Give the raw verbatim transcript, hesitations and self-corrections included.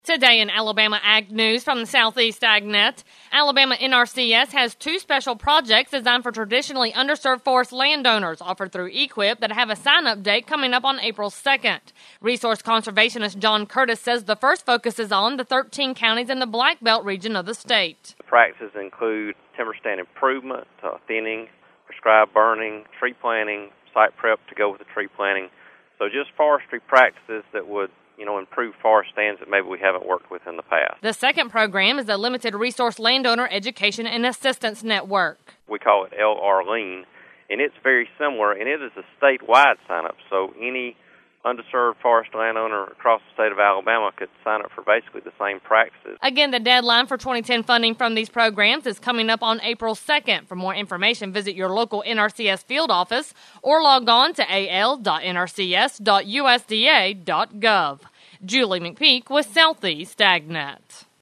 Today in Alabama Ag News from the Southeast AgNet, Alabama N R C S has two special projects designed for traditionally underserved forest landowners offered through EQIP that have a sign-up date coming up on April second. Resource conservationist John Curtis says the first focuses on the thirteen counties in the Black Belt region of the state. The practices include timber stand improvement, uh, thinning, prescribed burning, tree planting, site prep to go with the tree planting. So just forestry practices that would you know, improve forest stands that maybe we haven't worked with in the past. The second program is the Limited Resource Landowner Education and Assistance Network. We call it L R Lean, and it's very similar, and it is a statewide sign-up, so any underserved forest landowner across the state of Alabama could sign up for basically the same practices. Again, the deadline for twenty ten funding from these programs is coming up on April second. For more information, visit your local N R C S field office or log on to a l dot n r c s dot u s d a dot gov. Julie McPeak with Southeast AgNet.